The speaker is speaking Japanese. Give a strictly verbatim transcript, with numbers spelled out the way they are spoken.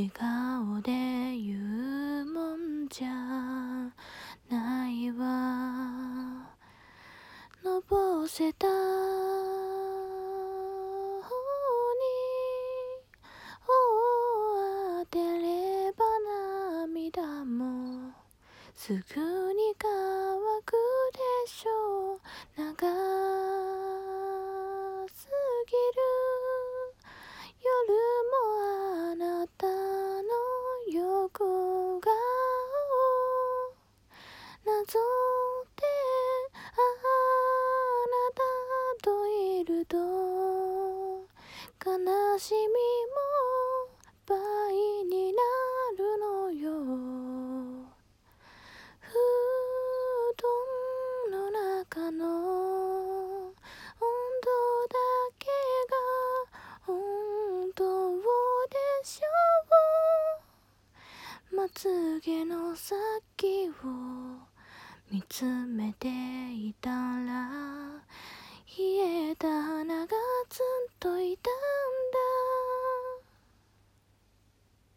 笑顔で言うもんじゃないわ。のぼせた方にを当てれば涙もすぐに乾くでしょう。長すぎる夜もあなたの横顔なぞってあなたといると悲しみも倍になるのよ。布団の中の温度だけが本当でしょう。まつげの先を見つめ